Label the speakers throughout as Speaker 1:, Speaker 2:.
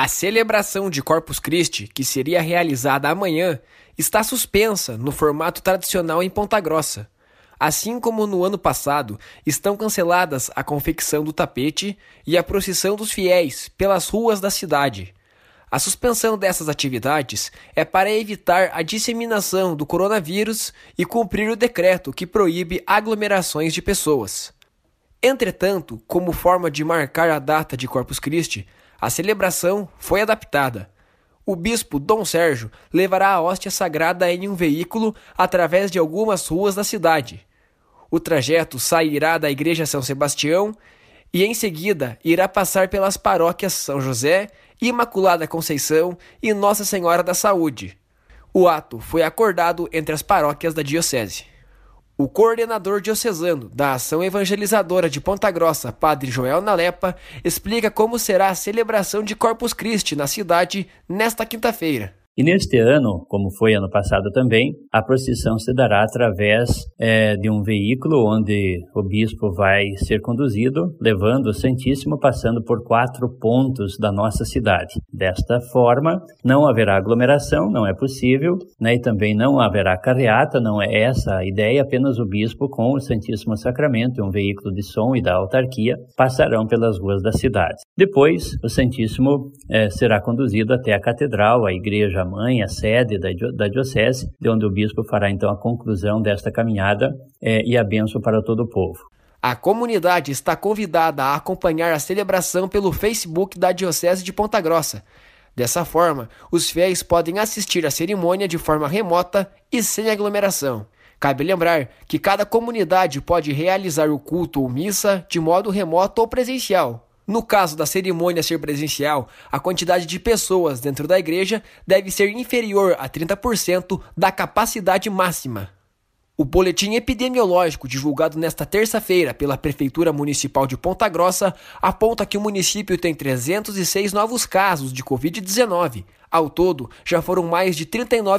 Speaker 1: celebração de Corpus Christi, que seria realizada amanhã, está suspensa no formato tradicional em Ponta Grossa. Assim como no ano passado, estão canceladas a confecção do tapete e a procissão dos fiéis pelas ruas da cidade. A suspensão dessas atividades é para evitar a disseminação do coronavírus e cumprir o decreto que proíbe aglomerações de pessoas. Entretanto, como forma de marcar a data de Corpus Christi, a celebração foi adaptada. O bispo Dom Sérgio levará a hóstia sagrada em um veículo através de algumas ruas da cidade. O trajeto sairá da Igreja São Sebastião e, em seguida, irá passar pelas paróquias São José, Imaculada Conceição e Nossa Senhora da Saúde. O ato foi acordado entre as paróquias da diocese. O coordenador diocesano da Ação Evangelizadora de Ponta Grossa, Padre Joel Nalepa, explica como será a celebração de Corpus Christi na cidade nesta quinta-feira.
Speaker 2: E neste ano, como foi ano passado também, a procissão se dará através de um veículo onde o bispo vai ser conduzido, levando o Santíssimo, passando por 4 pontos da nossa cidade. Desta forma, não haverá aglomeração, não é possível, né? E também não haverá carreata, não é essa a ideia, apenas o bispo com o Santíssimo Sacramento, um veículo de som e da autarquia, passarão pelas ruas da cidade. Depois, o Santíssimo será conduzido até a catedral, a igreja mãe, a sede da diocese, de onde o bispo fará então a conclusão desta caminhada e a bênção para todo o povo.
Speaker 1: A comunidade está convidada a acompanhar a celebração pelo Facebook da Diocese de Ponta Grossa. Dessa forma, os fiéis podem assistir à cerimônia de forma remota e sem aglomeração. Cabe lembrar que cada comunidade pode realizar o culto ou missa de modo remoto ou presencial. No caso da cerimônia ser presencial, a quantidade de pessoas dentro da igreja deve ser inferior a 30% da capacidade máxima. O boletim epidemiológico divulgado nesta terça-feira pela Prefeitura Municipal de Ponta Grossa aponta que o município tem 306 novos casos de Covid-19. Ao todo, já foram mais de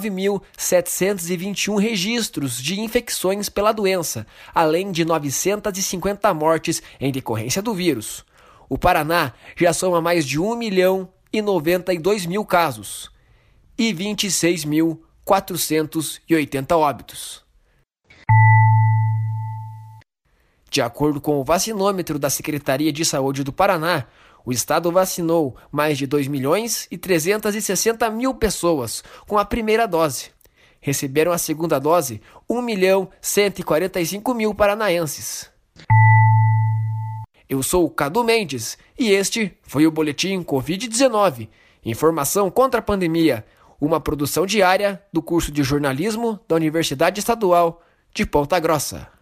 Speaker 1: 39.721 registros de infecções pela doença, além de 950 mortes em decorrência do vírus. O Paraná já soma mais de 1.092.000 casos e 26.480 óbitos. De acordo com o vacinômetro da Secretaria de Saúde do Paraná, o estado vacinou mais de 2.360.000 pessoas com a primeira dose. Receberam a segunda dose 1.145.000 paranaenses. Eu sou o Cadu Mendes e este foi o Boletim Covid-19, Informação contra a Pandemia, uma produção diária do curso de jornalismo da Universidade Estadual de Ponta Grossa.